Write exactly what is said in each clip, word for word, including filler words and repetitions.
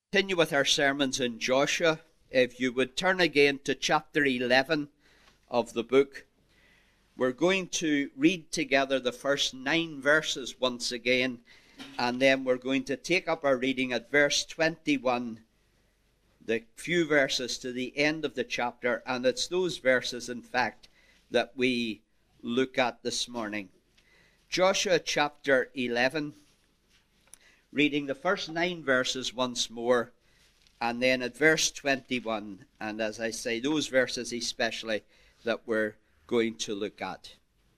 Continue with our sermons in Joshua. If you would turn again to chapter eleven of the book, we're going to read together the first nine verses once again, and then we're going to take up our reading at verse twenty-one, the few verses to the end of the chapter, and it's those verses, in fact, that we look at this morning. Joshua chapter eleven. Reading the first nine verses once more, and then at verse twenty-one, and as I say, those verses especially that we're going to look at.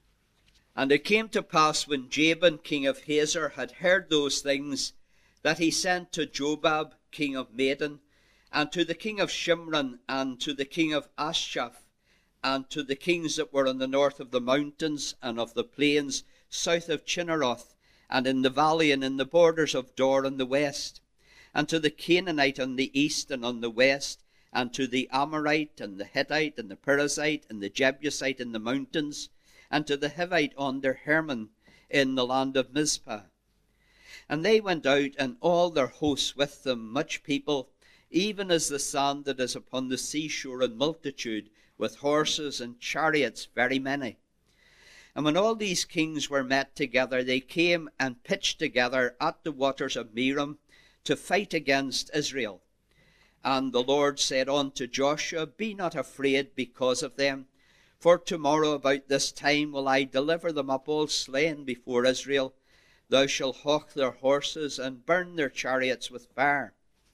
And it came to pass when Jabin, king of Hazor, had heard those things, that he sent to Jobab, king of Madon, and to the king of Shimron, and to the king of Ashaph, and to the kings that were on the north of the mountains and of the plains, south of Chinneroth, and in the valley and in the borders of Dor on the west, and to the Canaanite on the east and on the west, and to the Amorite and the Hittite and the Perizzite and the Jebusite in the mountains, and to the Hivite under Hermon in the land of Mizpah. And they went out, and all their hosts with them, much people, even as the sand that is upon the seashore in multitude, with horses and chariots very many. And when all these kings were met together, they came and pitched together at the waters of Merom to fight against Israel. And the Lord said unto Joshua, Be not afraid because of them, for tomorrow about this time will I deliver them up all slain before Israel. Thou shalt hawk their horses and burn their chariots with fire.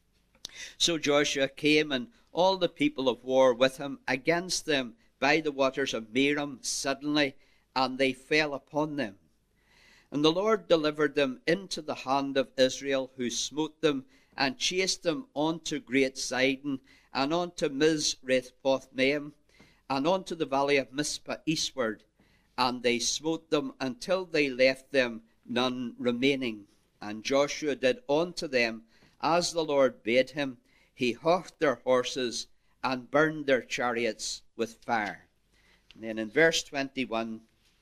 So Joshua came, and all the people of war with him, against them by the waters of Merom suddenly, and they fell upon them. And the Lord delivered them into the hand of Israel, who smote them, and chased them unto Great Sidon, and unto Misrephothmaim, and unto the valley of Mizpah eastward. And they smote them until they left them none remaining. And Joshua did unto them as the Lord bade him. He hawked their horses, and burned their chariots with fire. And then in verse twenty-one,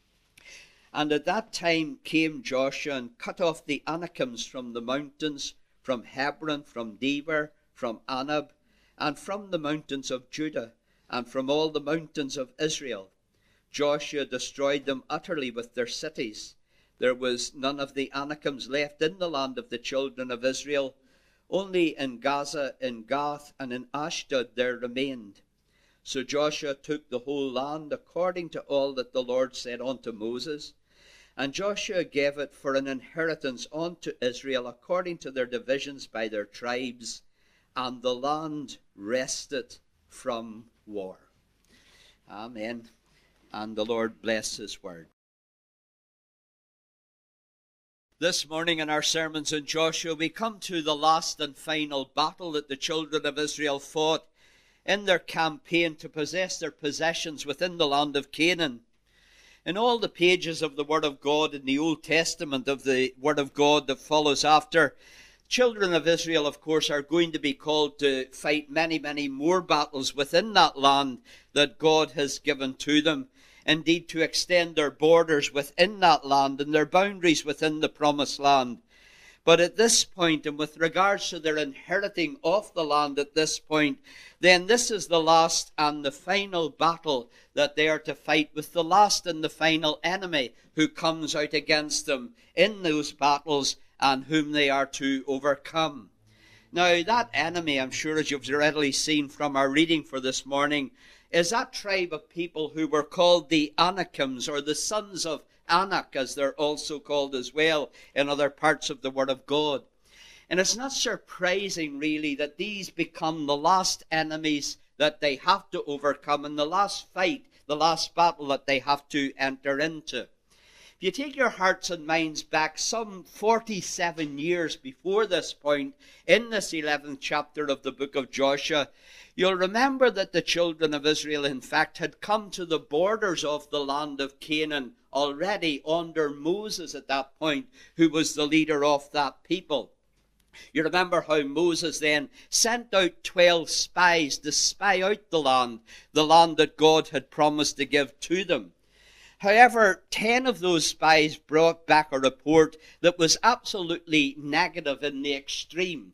And at that time came Joshua, and cut off the Anakims from the mountains, from Hebron, from Debir, from Anab, and from the mountains of Judah, and from all the mountains of Israel. Joshua destroyed them utterly with their cities. There was none of the Anakims left in the land of the children of Israel. Only in Gaza, in Gath, and in Ashdod there remained. So Joshua took the whole land according to all that the Lord said unto Moses. And Joshua gave it for an inheritance unto Israel according to their divisions by their tribes, and the land rested from war. Amen. And the Lord bless his word. This morning in our sermons in Joshua, we come to the last and final battle that the children of Israel fought in their campaign to possess their possessions within the land of Canaan. In all the pages of the Word of God in the Old Testament, of the Word of God that follows after, children of Israel, of course, are going to be called to fight many, many more battles within that land that God has given to them. Indeed, to extend their borders within that land and their boundaries within the promised land. But at this point, and with regards to their inheriting of the land at this point, then this is the last and the final battle that they are to fight with the last and the final enemy who comes out against them in those battles and whom they are to overcome. Now, that enemy, I'm sure as you've readily seen from our reading for this morning, is that tribe of people who were called the Anakims, or the sons of Anak, as they're also called as well in other parts of the Word of God. And it's not surprising, really, that these become the last enemies that they have to overcome, and the last fight, the last battle that they have to enter into. If you take your hearts and minds back some forty-seven years before this point, in this eleventh chapter of the book of Joshua, you'll remember that the children of Israel, in fact, had come to the borders of the land of Canaan already under Moses at that point, who was the leader of that people. You remember how Moses then sent out twelve spies to spy out the land, the land that God had promised to give to them. However, ten of those spies brought back a report that was absolutely negative in the extreme.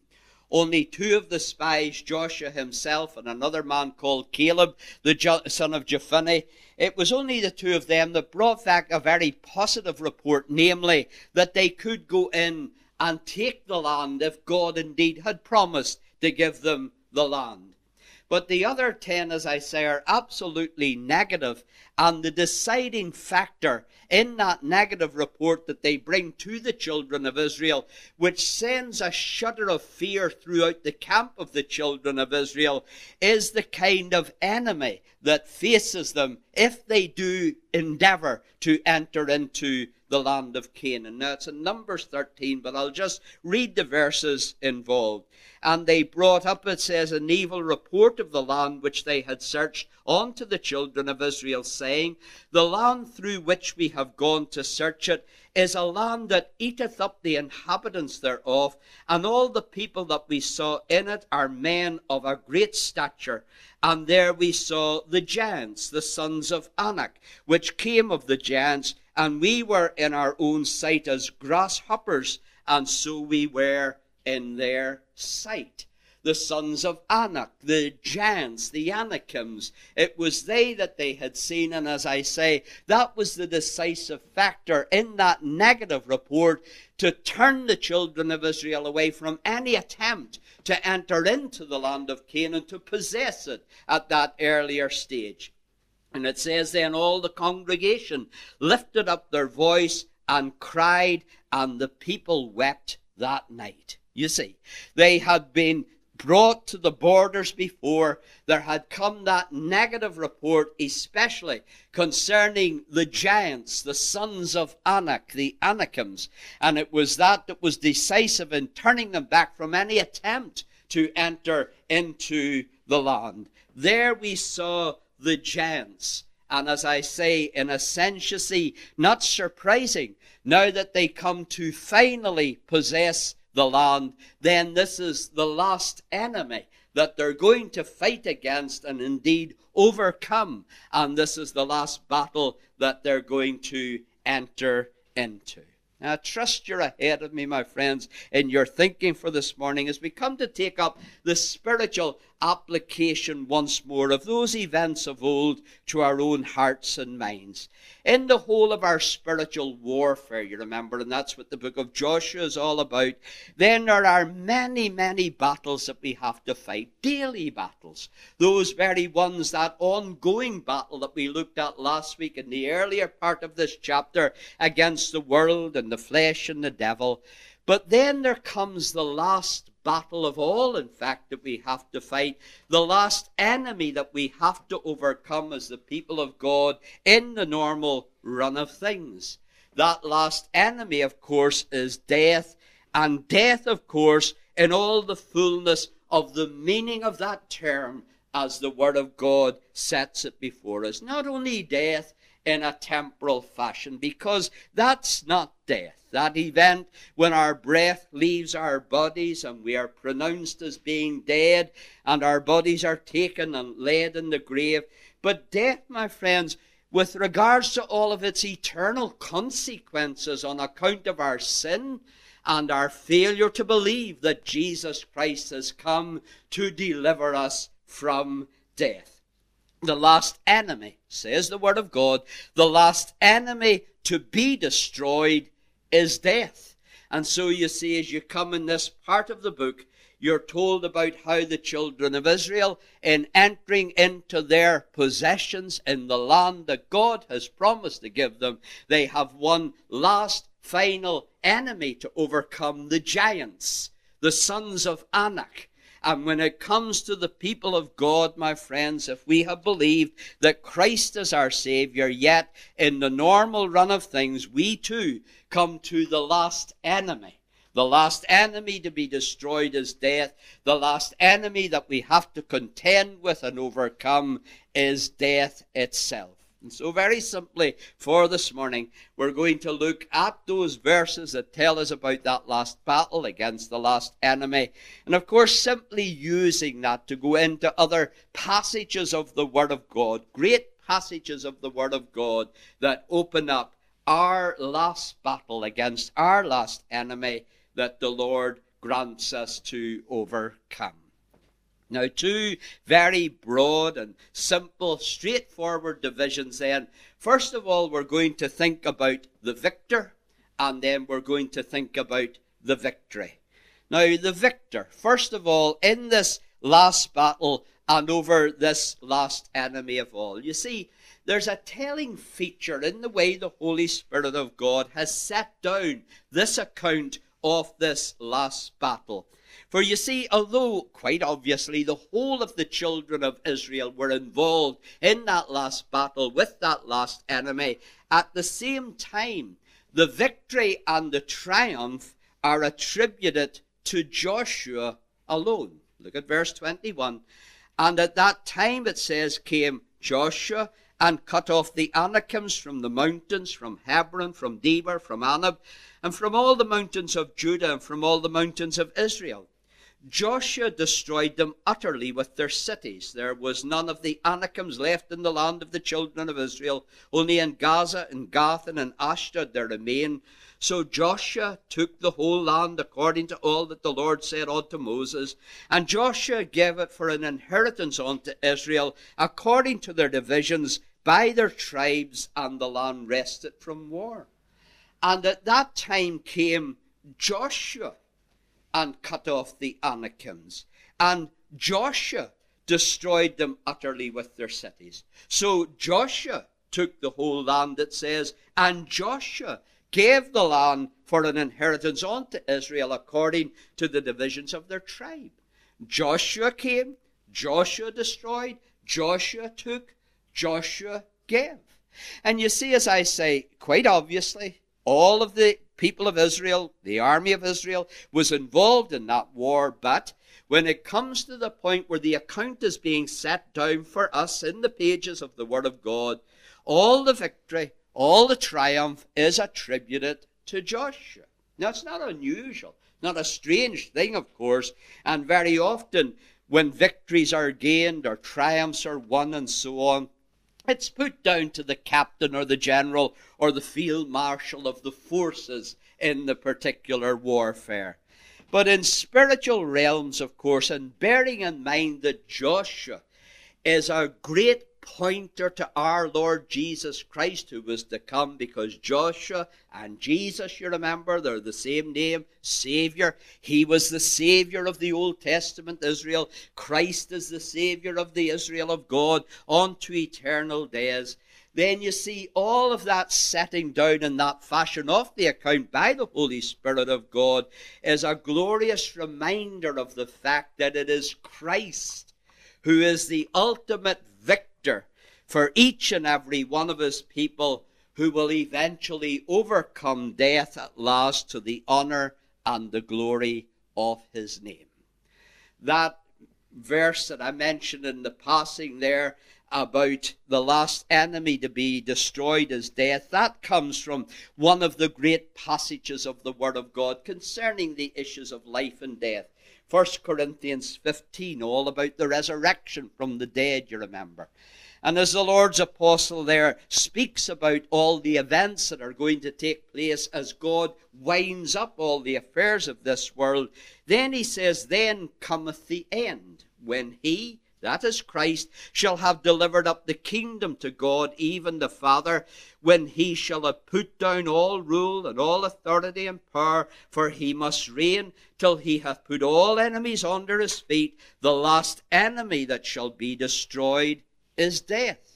Only two of the spies, Joshua himself and another man called Caleb, the son of Jephunneh, it was only the two of them that brought back a very positive report, namely that they could go in and take the land if God indeed had promised to give them the land. But the other ten, as I say, are absolutely negative, and the deciding factor in that negative report that they bring to the children of Israel, which sends a shudder of fear throughout the camp of the children of Israel, is the kind of enemy that faces them if they do endeavor to enter into the land of Canaan. Now, it's in Numbers thirteen, but I'll just read the verses involved. And they brought up, it says, an evil report of the land which they had searched unto the children of Israel, saying, the land through which we have gone to search it is a land that eateth up the inhabitants thereof, and all the people that we saw in it are men of a great stature. And there we saw the giants, the sons of Anak, which came of the giants, and we were in our own sight as grasshoppers, and so we were in their sight. The sons of Anak, the giants, the Anakims, it was they that they had seen, and as I say, that was the decisive factor in that negative report to turn the children of Israel away from any attempt to enter into the land of Canaan, to possess it at that earlier stage. And it says then, all the congregation lifted up their voice and cried, and the people wept that night. You see, they had been brought to the borders before. There had come that negative report, especially concerning the giants, the sons of Anak, the Anakims. And it was that that was decisive in turning them back from any attempt to enter into the land. There we saw the giants. And as I say, in a sense, you see, not surprising, now that they come to finally possess the land, then this is the last enemy that they're going to fight against and indeed overcome. And this is the last battle that they're going to enter into. Now, I trust you're ahead of me, my friends, in your thinking for this morning as we come to take up the spiritual application once more of those events of old to our own hearts and minds. In the whole of our spiritual warfare, you remember, and that's what the book of Joshua is all about, then there are many, many battles that we have to fight, daily battles. Those very ones, that ongoing battle that we looked at last week in the earlier part of this chapter against the world and the flesh and the devil. But then there comes the last battle of all, in fact, that we have to fight, the last enemy that we have to overcome as the people of God in the normal run of things. That last enemy, of course, is death, and death, of course, in all the fullness of the meaning of that term as the Word of God sets it before us. Not only death in a temporal fashion, because that's not death. That event when our breath leaves our bodies and we are pronounced as being dead and our bodies are taken and laid in the grave. But death, my friends, with regards to all of its eternal consequences on account of our sin and our failure to believe that Jesus Christ has come to deliver us from death. The last enemy, says the Word of God, the last enemy to be destroyed is death. And so you see, as you come in this part of the book, you're told about how the children of Israel, in entering into their possessions in the land that God has promised to give them, they have one last final enemy to overcome, the giants, the sons of Anak. And when it comes to the people of God, my friends, if we have believed that Christ is our Savior, yet in the normal run of things, we too come to the last enemy. The last enemy to be destroyed is death. The last enemy that we have to contend with and overcome is death itself. And so very simply for this morning, we're going to look at those verses that tell us about that last battle against the last enemy. And of course, simply using that to go into other passages of the Word of God, great passages of the Word of God that open up our last battle against our last enemy that the Lord grants us to overcome. Now, two very broad and simple, straightforward divisions then. First of all, we're going to think about the victor, and then we're going to think about the victory. Now, the victor, first of all, in this last battle and over this last enemy of all. You see, there's a telling feature in the way the Holy Spirit of God has set down this account of this last battle. For you see, although quite obviously the whole of the children of Israel were involved in that last battle with that last enemy, at the same time, the victory and the triumph are attributed to Joshua alone. Look at verse twenty-one. And at that time, it says, came Joshua and cut off the Anakims from the mountains, from Hebron, from Debir, from Anab, and from all the mountains of Judah, and from all the mountains of Israel. Joshua destroyed them utterly with their cities. There was none of the Anakims left in the land of the children of Israel. Only in Gaza, and Gath, and in Ashdod there remained. So Joshua took the whole land according to all that the Lord said unto Moses. And Joshua gave it for an inheritance unto Israel, according to their divisions, by their tribes, and the land rested from war. And at that time came Joshua and cut off the Anakims. And Joshua destroyed them utterly with their cities. So Joshua took the whole land, it says, and Joshua gave the land for an inheritance unto Israel according to the divisions of their tribe. Joshua came, Joshua destroyed, Joshua took, Joshua gave. And you see, as I say, quite obviously, all of the people of Israel, the army of Israel, was involved in that war. But when it comes to the point where the account is being set down for us in the pages of the Word of God, all the victory, all the triumph is attributed to Joshua. Now, it's not unusual, not a strange thing, of course, and very often when victories are gained or triumphs are won and so on, it's put down to the captain or the general or the field marshal of the forces in the particular warfare. But in spiritual realms, of course, and bearing in mind that Joshua is a great pointer to our Lord Jesus Christ who was to come, because Joshua and Jesus, you remember, they're the same name, Savior. He was the Savior of the Old Testament Israel. Christ is the Savior of the Israel of God unto eternal days. Then you see all of that setting down in that fashion of the account by the Holy Spirit of God is a glorious reminder of the fact that it is Christ who is the ultimate victor for each and every one of his people, who will eventually overcome death at last to the honor and the glory of his name. That verse that I mentioned in the passing there about the last enemy to be destroyed as death, that comes from one of the great passages of the Word of God concerning the issues of life and death. First Corinthians fifteen, all about the resurrection from the dead, you remember. And as the Lord's apostle there speaks about all the events that are going to take place as God winds up all the affairs of this world, then he says, then cometh the end, when he, that is Christ, shall have delivered up the kingdom to God, even the Father, when he shall have put down all rule and all authority and power, for he must reign till he hath put all enemies under his feet. The last enemy that shall be destroyed is death.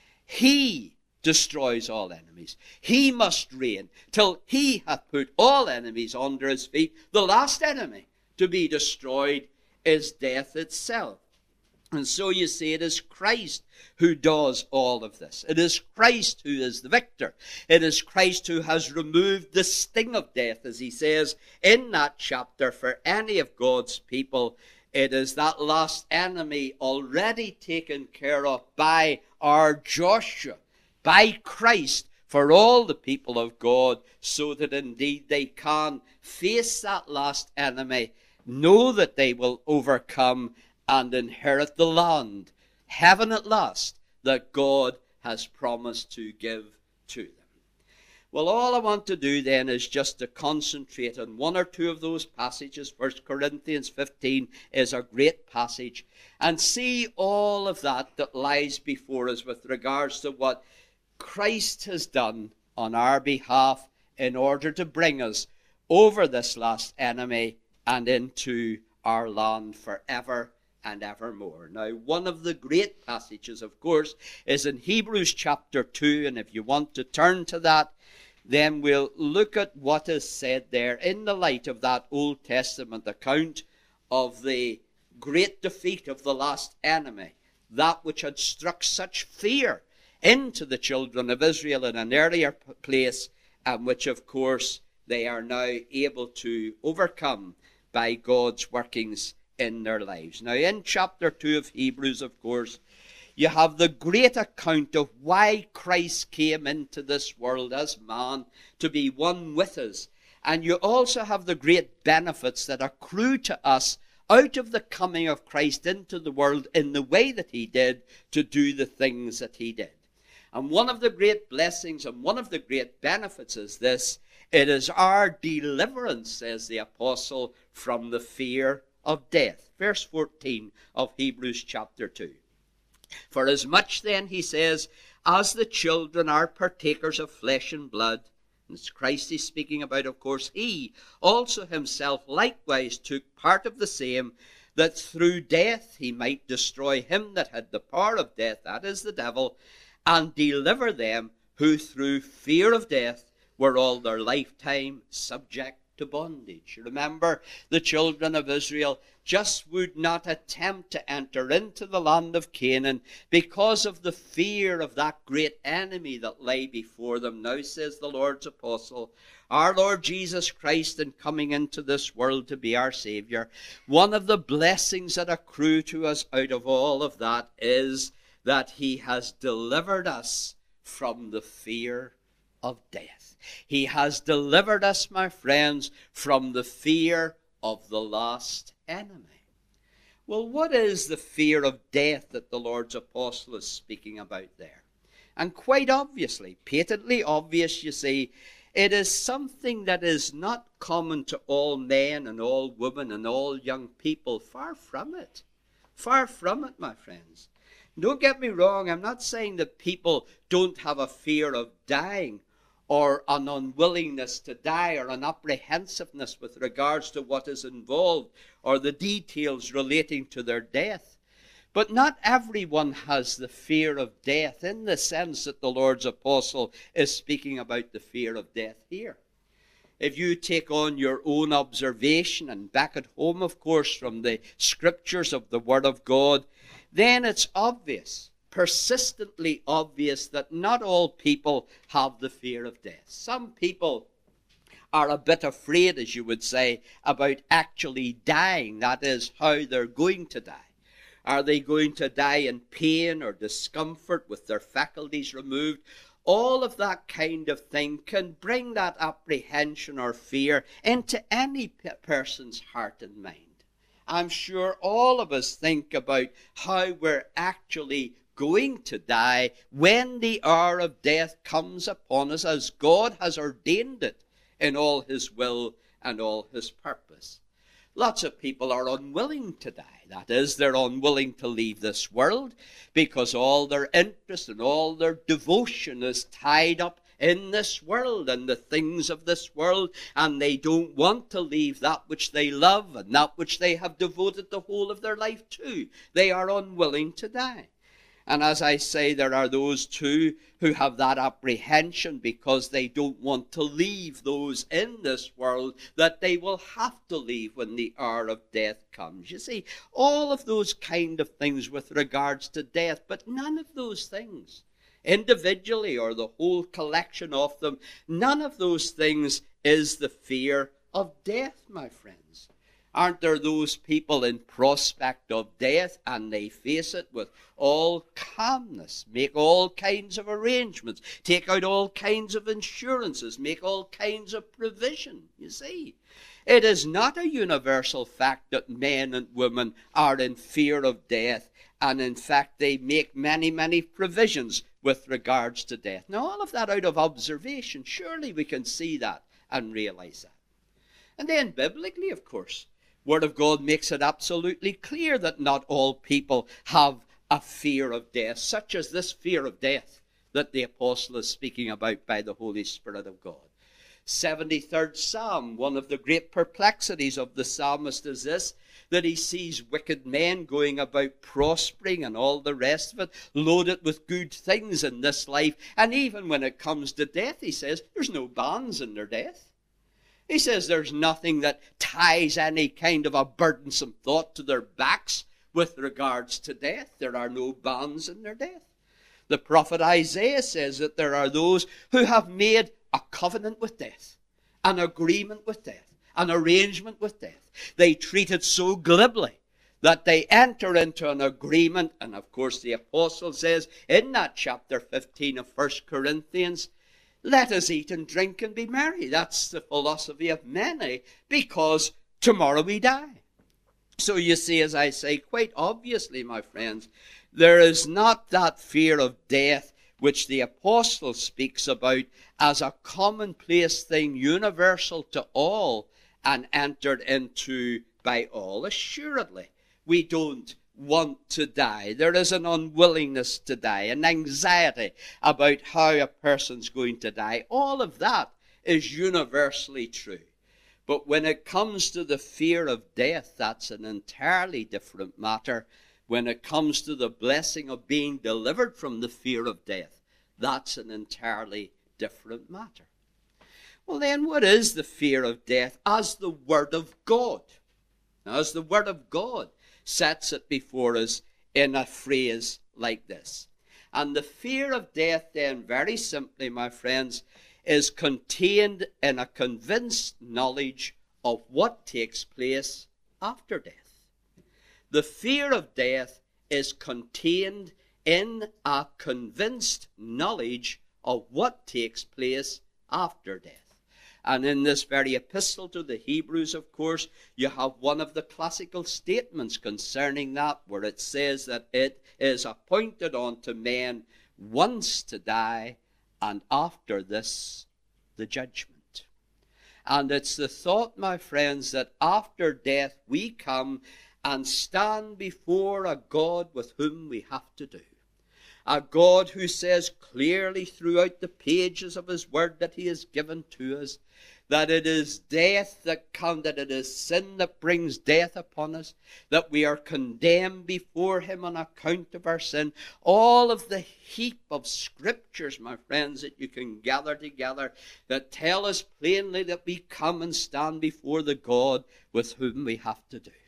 He destroys all enemies. He must reign till he hath put all enemies under his feet. The last enemy to be destroyed is death itself. And so you see, it is Christ who does all of this. It is Christ who is the victor. It is Christ who has removed the sting of death, as he says in that chapter, for any of God's people. It is that last enemy already taken care of by our Joshua, by Christ, for all the people of God, so that indeed they can face that last enemy, know that they will overcome, and inherit the land, heaven at last, that God has promised to give to them. Well, all I want to do then is just to concentrate on one or two of those passages. First Corinthians fifteen is a great passage. And see all of that that lies before us with regards to what Christ has done on our behalf in order to bring us over this last enemy and into our land forever and evermore. Now, one of the great passages, of course, is in Hebrews chapter two, and if you want to turn to that, then we'll look at what is said there in the light of that Old Testament account of the great defeat of the last enemy, that which had struck such fear into the children of Israel in an earlier place, and which, of course, they are now able to overcome by God's workings in their lives. Now, in chapter two of Hebrews, of course, you have the great account of why Christ came into this world as man to be one with us. And you also have the great benefits that accrue to us out of the coming of Christ into the world in the way that he did, to do the things that he did. And one of the great blessings and one of the great benefits is this: it is our deliverance, says the apostle, from the fear of death. Verse fourteen of Hebrews chapter two. For as much then, he says, as the children are partakers of flesh and blood, and it's Christ he's speaking about, of course, he also himself likewise took part of the same, that through death he might destroy him that had the power of death, that is the devil, and deliver them who through fear of death were all their lifetime subject to bondage. Remember, the children of Israel just would not attempt to enter into the land of Canaan because of the fear of that great enemy that lay before them. Now, says the Lord's apostle, our Lord Jesus Christ, in coming into this world to be our Savior, one of the blessings that accrue to us out of all of that is that he has delivered us from the fear of death. He has delivered us, my friends, from the fear of the last enemy. Well, what is the fear of death that the Lord's apostle is speaking about there? And quite obviously, patently obvious, you see, it is something that is not common to all men and all women and all young people. Far from it. Far from it, my friends. Don't get me wrong, I'm not saying that people don't have a fear of dying, or an unwillingness to die, or an apprehensiveness with regards to what is involved, or the details relating to their death. But not everyone has the fear of death in the sense that the Lord's apostle is speaking about the fear of death here. If you take on your own observation, and back at home, of course, from the scriptures of the Word of God, then it's obvious, persistently obvious, that not all people have the fear of death. Some people are a bit afraid, as you would say, about actually dying. That is, how they're going to die. Are they going to die in pain or discomfort with their faculties removed? All of that kind of thing can bring that apprehension or fear into any person's heart and mind. I'm sure all of us think about how we're actually going to die when the hour of death comes upon us, as God has ordained it in all his will and all his purpose. Lots of people are unwilling to die. That is, they're unwilling to leave this world because all their interest and all their devotion is tied up in this world and the things of this world, and they don't want to leave that which they love and that which they have devoted the whole of their life to. They are unwilling to die. And as I say, there are those too who have that apprehension because they don't want to leave those in this world that they will have to leave when the hour of death comes. You see, all of those kind of things with regards to death, but none of those things, individually or the whole collection of them, none of those things is the fear of death, my friends. Aren't there those people in prospect of death, and they face it with all calmness, make all kinds of arrangements, take out all kinds of insurances, make all kinds of provision, you see? It is not a universal fact that men and women are in fear of death, and in fact they make many, many provisions with regards to death. Now, all of that out of observation, surely we can see that and realize that. And then biblically, of course, Word of God makes it absolutely clear that not all people have a fear of death, such as this fear of death that the apostle is speaking about by the Holy Spirit of God. seventy-third Psalm, one of the great perplexities of the psalmist is this, that he sees wicked men going about prospering and all the rest of it, loaded with good things in this life. And even when it comes to death, he says, there's no bonds in their death. He says there's nothing that ties any kind of a burdensome thought to their backs with regards to death. There are no bonds in their death. The prophet Isaiah says that there are those who have made a covenant with death, an agreement with death, an arrangement with death. They treat it so glibly that they enter into an agreement. And of course the apostle says in that chapter fifteen of First Corinthians, let us eat and drink and be merry. That's the philosophy of many, because tomorrow we die. So you see, as I say, quite obviously, my friends, there is not that fear of death which the apostle speaks about as a commonplace thing, universal to all and entered into by all. Assuredly, we don't want to die. There is an unwillingness to die, an anxiety about how a person's going to die. All of that is universally true. But when it comes to the fear of death, that's an entirely different matter. When it comes to the blessing of being delivered from the fear of death, that's an entirely different matter. Well then, what is the fear of death as the Word of God? As the Word of God sets it before us in a phrase like this. And the fear of death then, very simply, my friends, is contained in a convinced knowledge of what takes place after death. The fear of death is contained in a convinced knowledge of what takes place after death. And in this very epistle to the Hebrews, of course, you have one of the classical statements concerning that, where it says that it is appointed unto men once to die, and after this, the judgment. And it's the thought, my friends, that after death we come and stand before a God with whom we have to do. A God who says clearly throughout the pages of his word that he has given to us that it is death that comes, that it is sin that brings death upon us, that we are condemned before him on account of our sin. All of the heap of scriptures, my friends, that you can gather together that tell us plainly that we come and stand before the God with whom we have to do.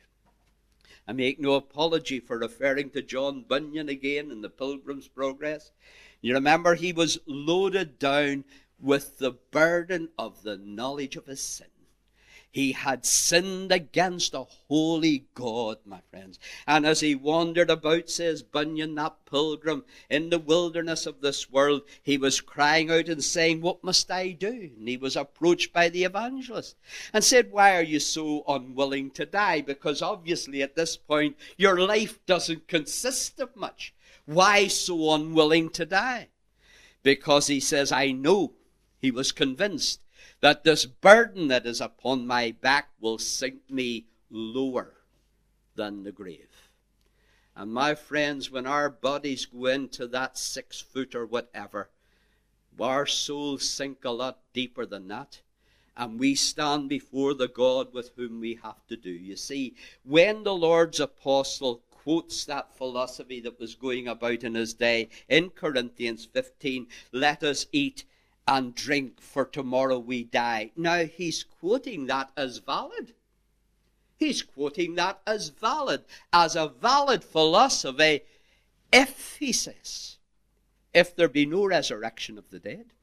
I make no apology for referring to John Bunyan again in the Pilgrim's Progress. You remember he was loaded down with the burden of the knowledge of his sin. He had sinned against a holy God, my friends. And as he wandered about, says Bunyan, that pilgrim, in the wilderness of this world, he was crying out and saying, "What must I do?" And he was approached by the evangelist and said, "Why are you so unwilling to die? Because obviously at this point, your life doesn't consist of much. Why so unwilling to die?" Because he says, "I know," he was convinced, "that this burden that is upon my back will sink me lower than the grave." And my friends, when our bodies go into that six foot or whatever, our souls sink a lot deeper than that. And we stand before the God with whom we have to do. You see, when the Lord's apostle quotes that philosophy that was going about in his day in Corinthians fifteen, "Let us eat and drink, for tomorrow we die." Now, he's quoting that as valid. He's quoting that as valid, as a valid philosophy, if, he says, if there be no resurrection of the dead.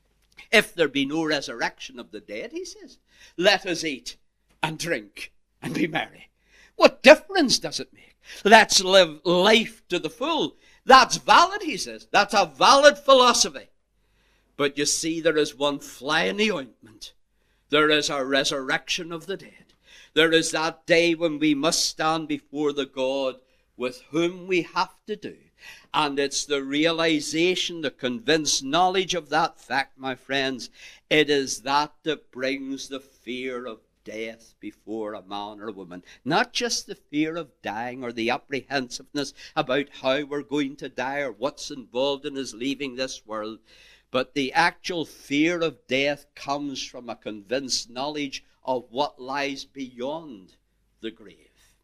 If there be no resurrection of the dead, he says, let us eat and drink and be merry. What difference does it make? Let's live life to the full. That's valid, he says. That's a valid philosophy. But you see, there is one fly in the ointment. There is a resurrection of the dead. There is that day when we must stand before the God with whom we have to do. And it's the realization, the convinced knowledge of that fact, my friends, it is that that brings the fear of death before a man or a woman. Not just the fear of dying or the apprehensiveness about how we're going to die or what's involved in us leaving this world, but the actual fear of death comes from a convinced knowledge of what lies beyond the grave.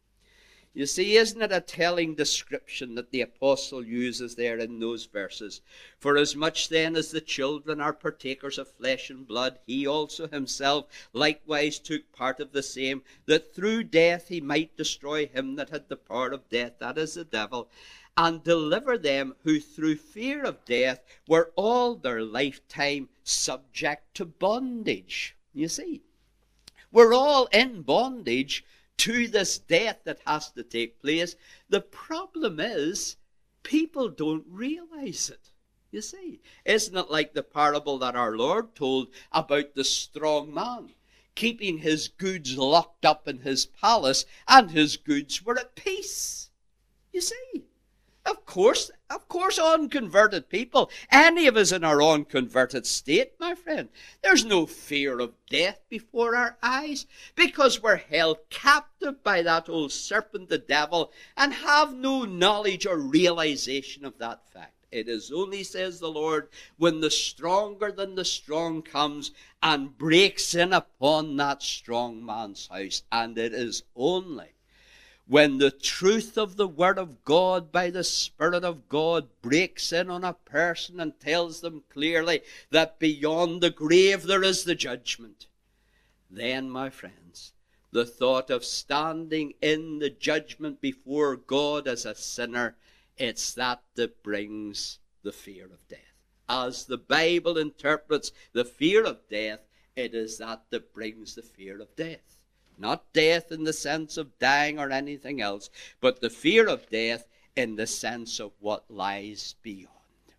You see, isn't it a telling description that the apostle uses there in those verses? For as much then as the children are partakers of flesh and blood, he also himself likewise took part of the same, that through death he might destroy him that had the power of death, that is the devil, and deliver them who through fear of death were all their lifetime subject to bondage. You see, we're all in bondage to this death that has to take place. The problem is, people don't realize it. You see, isn't it like the parable that our Lord told about the strong man keeping his goods locked up in his palace, and his goods were at peace? You see, Of course, of course, unconverted people, any of us in our unconverted state, my friend, there's no fear of death before our eyes, because we're held captive by that old serpent, the devil, and have no knowledge or realization of that fact. It is only, says the Lord, when the stronger than the strong comes and breaks in upon that strong man's house, and it is only when the truth of the Word of God by the Spirit of God breaks in on a person and tells them clearly that beyond the grave there is the judgment, then, my friends, the thought of standing in the judgment before God as a sinner, it's that that brings the fear of death. As the Bible interprets the fear of death, it is that that brings the fear of death. Not death in the sense of dying or anything else, but the fear of death in the sense of what lies beyond.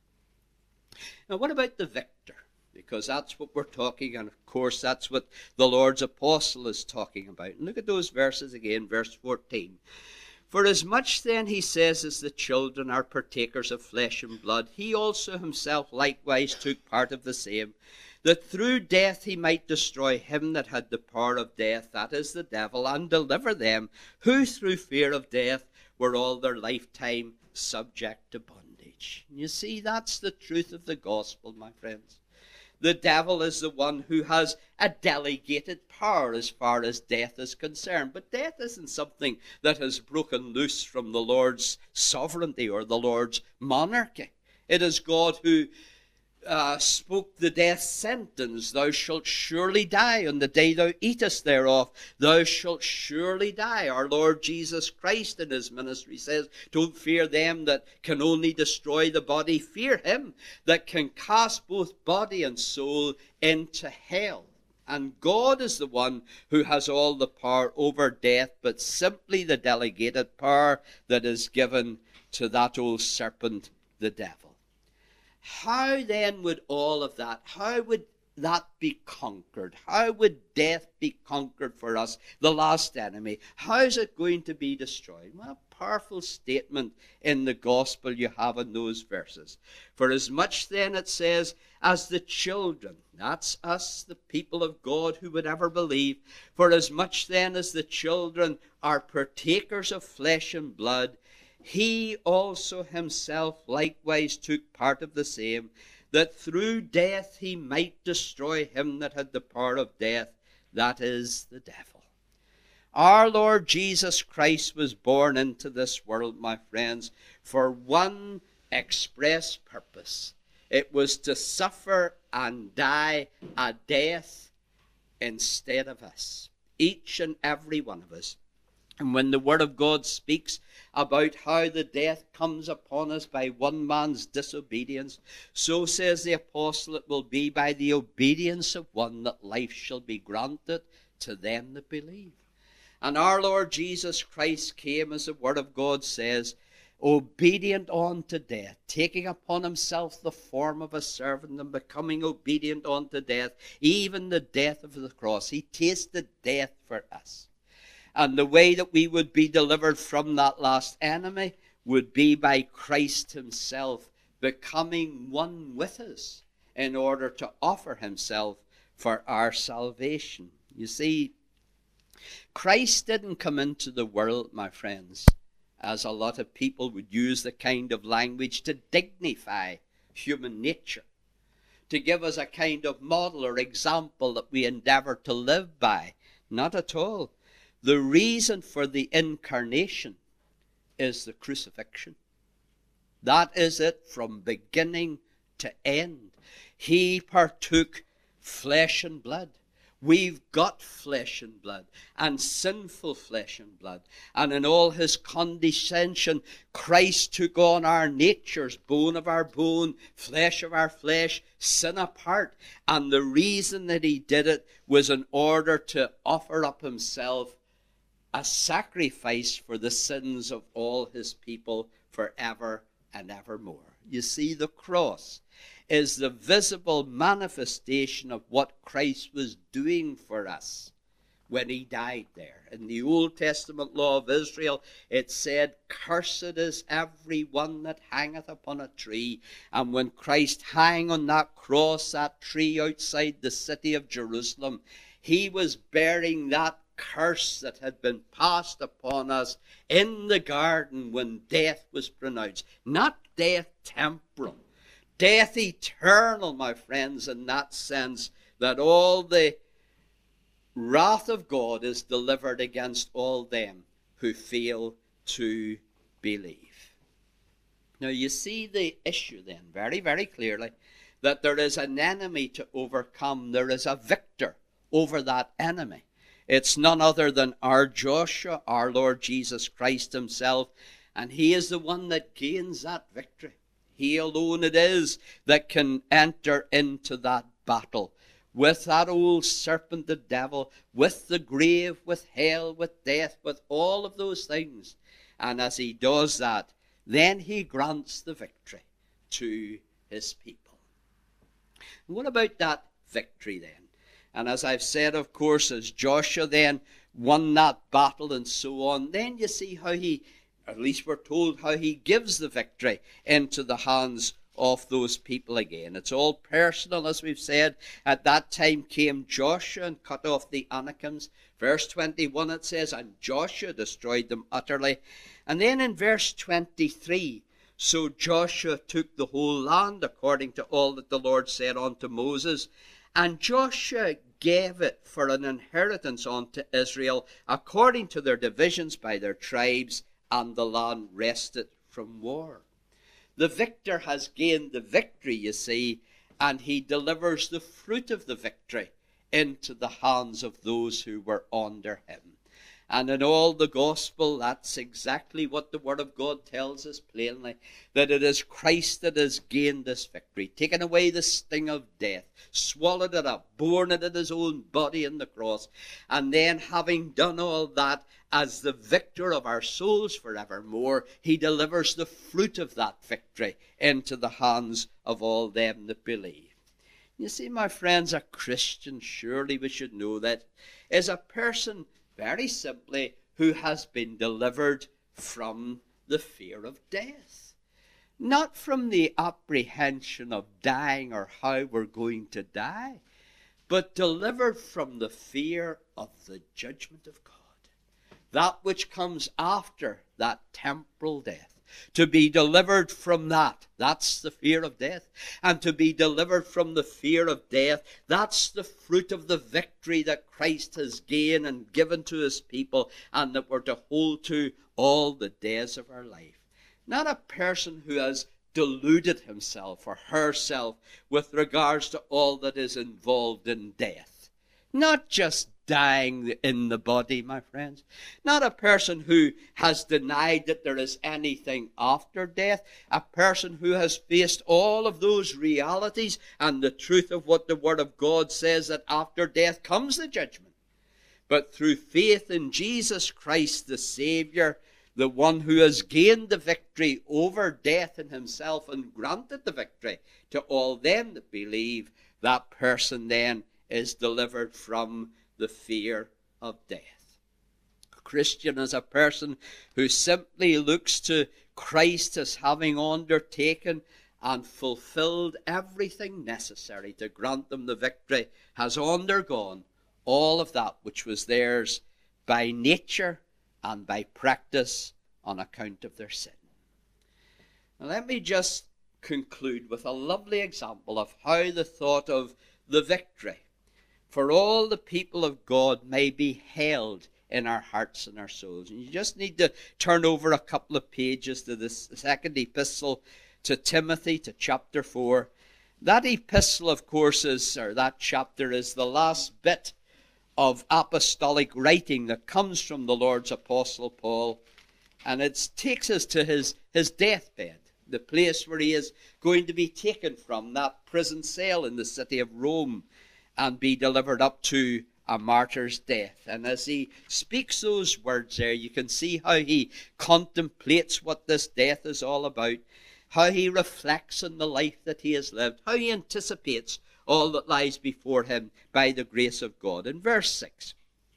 Now, what about the victor? Because that's what we're talking, and of course that's what the Lord's apostle is talking about. And look at those verses again, verse fourteen. For as much then, he says, as the children are partakers of flesh and blood, he also himself likewise took part of the same, that through death he might destroy him that had the power of death, that is the devil, and deliver them who through fear of death were all their lifetime subject to bondage. You see, that's the truth of the gospel, my friends. The devil is the one who has a delegated power as far as death is concerned. But death isn't something that has broken loose from the Lord's sovereignty or the Lord's monarchy. It is God who Uh, spoke the death sentence, thou shalt surely die on the day thou eatest thereof, thou shalt surely die. Our Lord Jesus Christ in his ministry says, don't fear them that can only destroy the body, fear him that can cast both body and soul into hell. And God is the one who has all the power over death, but simply the delegated power that is given to that old serpent, the devil. How then would all of that, how would that be conquered? How would death be conquered for us, the last enemy? How is it going to be destroyed? Well, a powerful statement in the gospel you have in those verses. For as much then, it says, as the children, that's us, the people of God who would ever believe, for as much then as the children are partakers of flesh and blood, he also himself likewise took part of the same, that through death he might destroy him that had the power of death, that is the devil. Our Lord Jesus Christ was born into this world, my friends, for one express purpose. It was to suffer and die a death instead of us, each and every one of us. And when the Word of God speaks about how the death comes upon us by one man's disobedience, so says the apostle, it will be by the obedience of one that life shall be granted to them that believe. And our Lord Jesus Christ came, as the Word of God says, obedient unto death, taking upon himself the form of a servant and becoming obedient unto death, even the death of the cross. He tasted death for us. And the way that we would be delivered from that last enemy would be by Christ himself becoming one with us in order to offer himself for our salvation. You see, Christ didn't come into the world, my friends, as a lot of people would use the kind of language to dignify human nature, to give us a kind of model or example that we endeavor to live by. Not at all. The reason for the incarnation is the crucifixion. That is it from beginning to end. He partook flesh and blood. We've got flesh and blood, and sinful flesh and blood. And in all his condescension, Christ took on our natures, bone of our bone, flesh of our flesh, sin apart. And the reason that he did it was in order to offer up himself a sacrifice for the sins of all his people forever and evermore. You see, the cross is the visible manifestation of what Christ was doing for us when he died there. In the Old Testament law of Israel, it said, "Cursed is every one that hangeth upon a tree." And when Christ hung on that cross, that tree outside the city of Jerusalem, he was bearing that curse that had been passed upon us in the garden when death was pronounced. Not death temporal, death eternal, my friends, in that sense that all the wrath of God is delivered against all them who fail to believe. Now you see the issue then very, very clearly, that there is an enemy to overcome. There is a victor over that enemy. It's none other than our Joshua, our Lord Jesus Christ himself, and he is the one that gains that victory. He alone it is that can enter into that battle with that old serpent, the devil, with the grave, with hell, with death, with all of those things. And as he does that, then he grants the victory to his people. And what about that victory then? And as I've said, of course, as Joshua then won that battle and so on, then you see how he, at least we're told, how he gives the victory into the hands of those people again. It's all personal, as we've said. At that time came Joshua and cut off the Anakims. Verse twenty-one it says, "And Joshua destroyed them utterly." And then in verse twenty-three, "So Joshua took the whole land according to all that the Lord said unto Moses. And Joshua gave it for an inheritance unto Israel according to their divisions by their tribes, and the land rested from war." The victor has gained the victory, you see, and he delivers the fruit of the victory into the hands of those who were under him. And in all the gospel, that's exactly what the Word of God tells us plainly, that it is Christ that has gained this victory, taken away the sting of death, swallowed it up, borne it in his own body in the cross, and then having done all that, as the victor of our souls forevermore, he delivers the fruit of that victory into the hands of all them that believe. You see, my friends, a Christian, surely we should know that, is a person, very simply, who has been delivered from the fear of death. Not from the apprehension of dying or how we're going to die, but delivered from the fear of the judgment of God. That which comes after that temporal death. To be delivered from that, that's the fear of death. And to be delivered from the fear of death, that's the fruit of the victory that Christ has gained and given to his people, and that we're to hold to all the days of our life. Not a person who has deluded himself or herself with regards to all that is involved in death. Not just dying in the body, my friends. Not a person who has denied that there is anything after death. A person who has faced all of those realities and the truth of what the Word of God says, that after death comes the judgment. But through faith in Jesus Christ, the Savior, the one who has gained the victory over death in himself and granted the victory to all them that believe, that person then is delivered from the fear of death. Christian is a person who simply looks to Christ as having undertaken and fulfilled everything necessary to grant them the victory, has undergone all of that which was theirs by nature and by practice on account of their sin. Now let me just conclude with a lovely example of how the thought of the victory for all the people of God may be held in our hearts and our souls. And you just need to turn over a couple of pages to the second epistle to Timothy, to chapter four. That epistle, of course, is, or that chapter is the last bit of apostolic writing that comes from the Lord's apostle Paul. And it takes us to his, his deathbed, the place where he is going to be taken from, that prison cell in the city of Rome, and be delivered up to a martyr's death. And as he speaks those words there, you can see how he contemplates what this death is all about, how he reflects on the life that he has lived, how he anticipates all that lies before him by the grace of God. In verse six,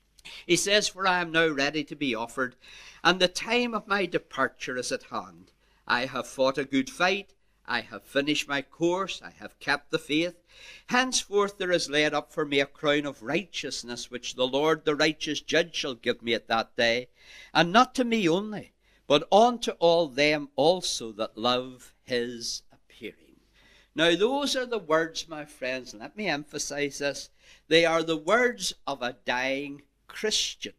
he says, "For I am now ready to be offered, and the time of my departure is at hand. I have fought a good fight, I have finished my course, I have kept the faith. Henceforth there is laid up for me a crown of righteousness, which the Lord, the righteous judge, shall give me at that day, and not to me only, but unto all them also that love his appearing." Now those are the words, my friends, and let me emphasize this, they are the words of a dying Christian.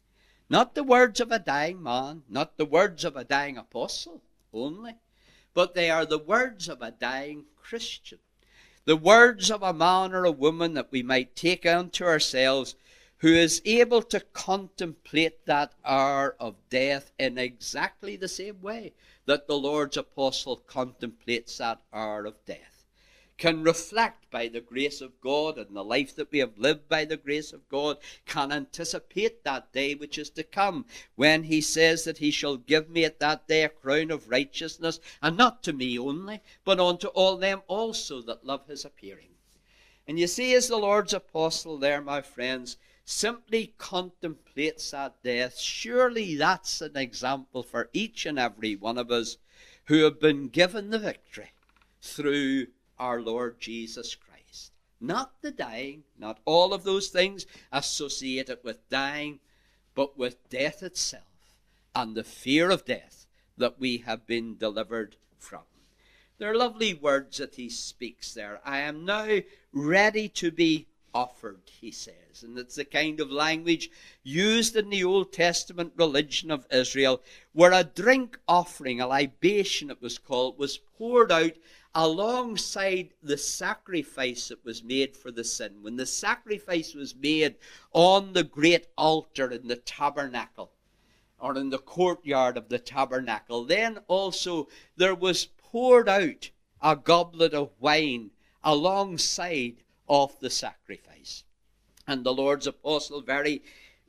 Not the words of a dying man, not the words of a dying apostle only, but they are the words of a dying Christian. The words of a man or a woman that we might take unto ourselves, who is able to contemplate that hour of death in exactly the same way that the Lord's apostle contemplates that hour of death, can reflect by the grace of God and the life that we have lived by the grace of God, can anticipate that day which is to come, when he says that he shall give me at that day a crown of righteousness, and not to me only, but unto all them also that love his appearing. And you see, as the Lord's apostle there, my friends, simply contemplates that death, surely that's an example for each and every one of us who have been given the victory through our Lord Jesus Christ. Not the dying, not all of those things associated with dying, but with death itself and the fear of death that we have been delivered from. There are lovely words that he speaks there. I am now ready to be offered, he says. And it's the kind of language used in the Old Testament religion of Israel, where a drink offering, a libation it was called, was poured out alongside the sacrifice that was made for the sin. When the sacrifice was made on the great altar in the tabernacle, or in the courtyard of the tabernacle, then also there was poured out a goblet of wine alongside of the sacrifice. And the Lord's apostle very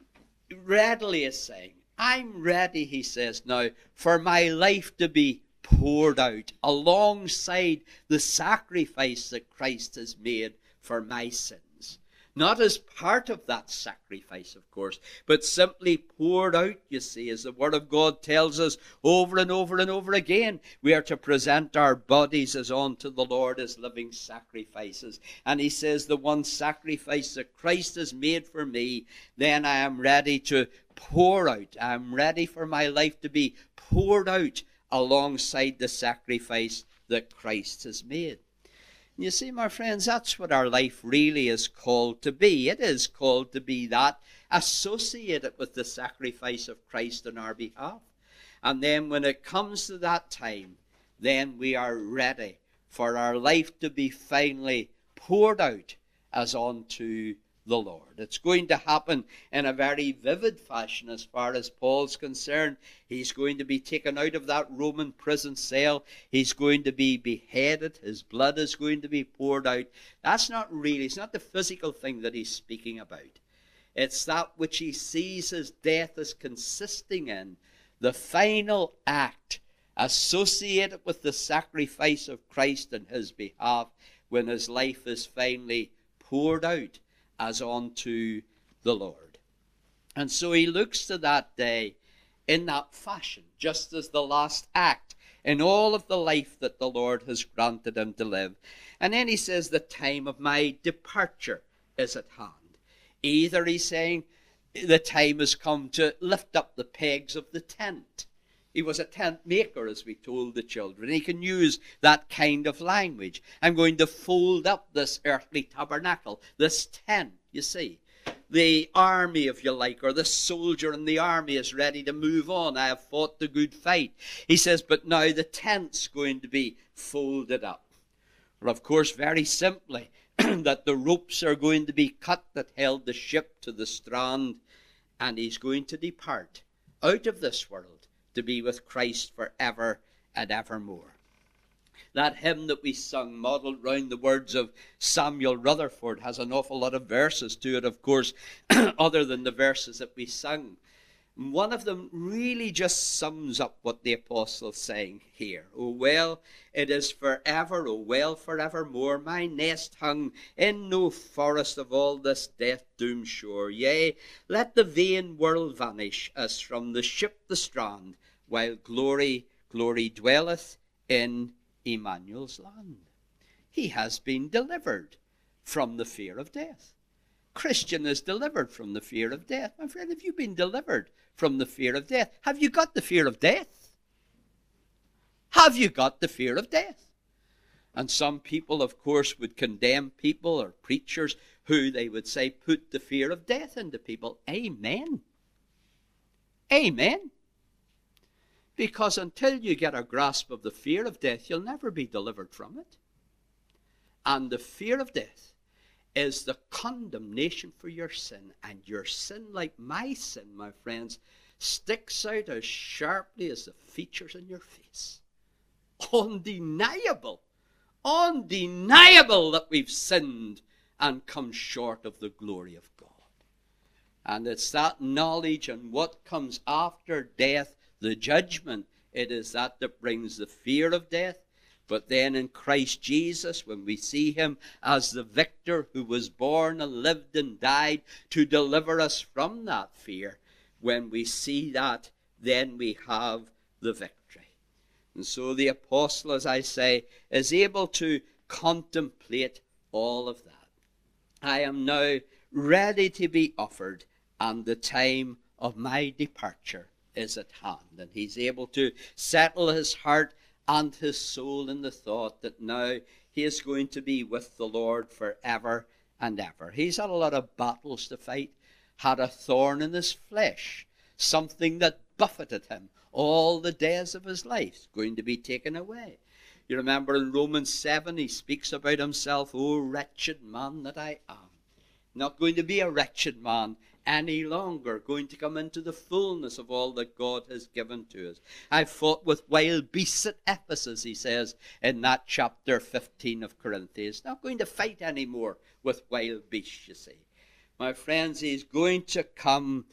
readily is saying, I'm ready, he says now, for my life to be poured out alongside the sacrifice that Christ has made for my sins. Not as part of that sacrifice, of course, but simply poured out, you see, as the Word of God tells us over and over and over again. We are to present our bodies as unto the Lord as living sacrifices. And he says, the one sacrifice that Christ has made for me, then I am ready to pour out. I am ready for my life to be poured out alongside the sacrifice that Christ has made. You see, my friends, that's what our life really is called to be. It is called to be that, associated with the sacrifice of Christ on our behalf. And then when it comes to that time, then we are ready for our life to be finally poured out as unto the Lord. It's going to happen in a very vivid fashion as far as Paul's concerned. He's going to be taken out of that Roman prison cell. He's going to be beheaded. His blood is going to be poured out. That's not really, it's not the physical thing that he's speaking about. It's that which he sees his death as consisting in, the final act associated with the sacrifice of Christ in his behalf, when his life is finally poured out as unto the Lord. And so he looks to that day in that fashion, just as the last act in all of the life that the Lord has granted him to live. And then he says, the time of my departure is at hand. Either he's saying the time has come to lift up the pegs of the tent. He was a tent maker, as we told the children. He can use that kind of language. I'm going to fold up this earthly tabernacle, this tent, you see. The army, if you like, or the soldier in the army is ready to move on. I have fought the good fight. He says, but now the tent's going to be folded up. Well, of course, very simply, that the ropes are going to be cut that held the ship to the strand, and he's going to depart out of this world to be with Christ forever and evermore. That hymn that we sung, modelled round the words of Samuel Rutherford, has an awful lot of verses to it, of course, other than the verses that we sung. One of them really just sums up what the apostle's saying here. O well, it is forever, O well, forevermore, my nest hung in no forest of all this death-doomed shore. Yea, let the vain world vanish as from the ship the strand, while glory, glory dwelleth in Emmanuel's land. He has been delivered from the fear of death. Christian is delivered from the fear of death. My friend, have you been delivered from the fear of death? Have you got the fear of death? Have you got the fear of death? And some people, of course, would condemn people or preachers who they would say put the fear of death into people. Amen. Amen. Because until you get a grasp of the fear of death, you'll never be delivered from it. And the fear of death is the condemnation for your sin. And your sin, like my sin, my friends, sticks out as sharply as the features in your face. Undeniable, undeniable that we've sinned and come short of the glory of God. And it's that knowledge and what comes after death, the judgment, it is that that brings the fear of death. But then in Christ Jesus, when we see him as the victor who was born and lived and died to deliver us from that fear, when we see that, then we have the victory. And so the apostle, as I say, is able to contemplate all of that. I am now ready to be offered, and the time of my departure is at hand. And he's able to settle his heart and his soul in the thought that now he is going to be with the Lord forever and ever. He's had a lot of battles to fight, had a thorn in his flesh, something that buffeted him all the days of his life is going to be taken away. You remember in Romans seven, he speaks about himself, "O wretched man that I am." Not going to be a wretched man any longer, going to come into the fullness of all that God has given to us. I fought with wild beasts at Ephesus, he says in that chapter fifteen of Corinthians. Not going to fight anymore with wild beasts, you see. My friends, he's going to come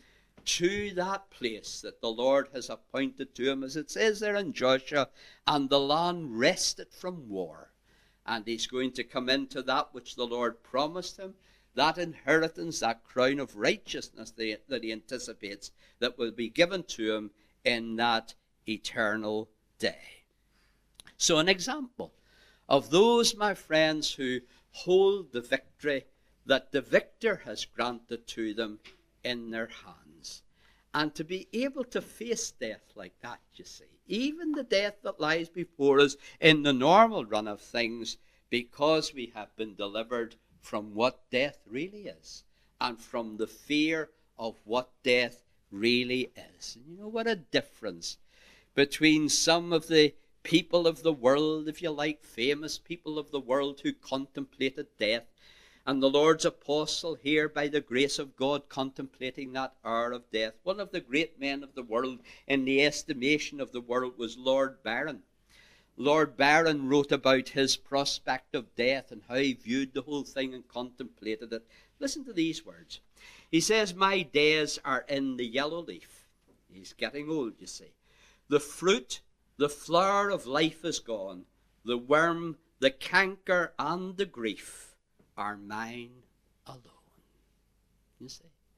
to that place that the Lord has appointed to him, as it says there in Joshua, and the land rested from war. And he's going to come into that which the Lord promised him, that inheritance, that crown of righteousness that he anticipates that will be given to him in that eternal day. So an example of those, my friends, who hold the victory that the victor has granted to them in their hands. And to be able to face death like that, you see, even the death that lies before us in the normal run of things, because we have been delivered from what death really is, and from the fear of what death really is. And you know what a difference between some of the people of the world, if you like, famous people of the world who contemplated death, and the Lord's apostle here, by the grace of God, contemplating that hour of death. One of the great men of the world, in the estimation of the world, was Lord Byron. Lord Byron wrote about his prospect of death and how he viewed the whole thing and contemplated it. Listen to these words. He says, "My days are in the yellow leaf." He's getting old, you see. "The fruit, the flower of life is gone. The worm, the canker, and the grief are mine alone." You see.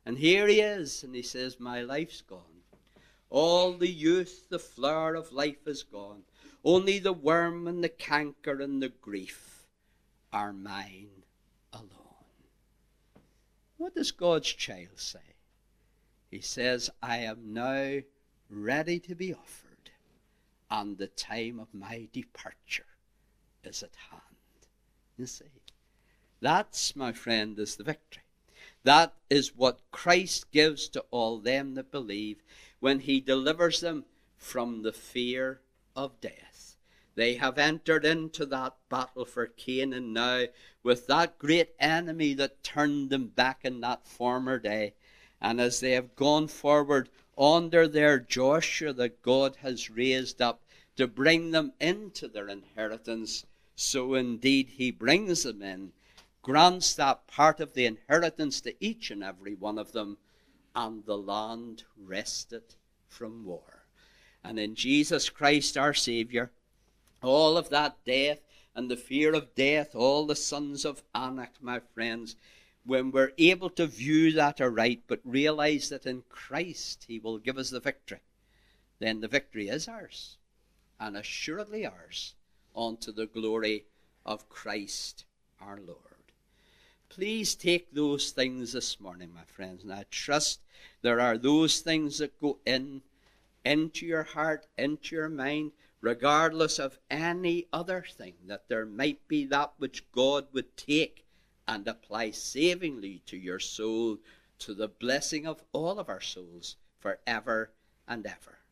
And here he is, and he says, my life's gone. All the youth, the flower of life is gone. Only the worm and the canker and the grief are mine alone. What does God's child say? He says, I am now ready to be offered, and the time of my departure is at hand. You see, that's, my friend, is the victory. That is what Christ gives to all them that believe when he delivers them from the fear of death. They have entered into that battle for Canaan now with that great enemy that turned them back in that former day. And as they have gone forward under their Joshua that God has raised up to bring them into their inheritance, so indeed he brings them in, grants that part of the inheritance to each and every one of them, and the land rested from war. And in Jesus Christ our Saviour, all of that death and the fear of death, all the sons of Anak, my friends, when we're able to view that aright, but realize that in Christ he will give us the victory, then the victory is ours, and assuredly ours, unto the glory of Christ our Lord. Please take those things this morning, my friends, and I trust there are those things that go in, into your heart, into your mind, regardless of any other thing, that there might be that which God would take and apply savingly to your soul, to the blessing of all of our souls forever and ever.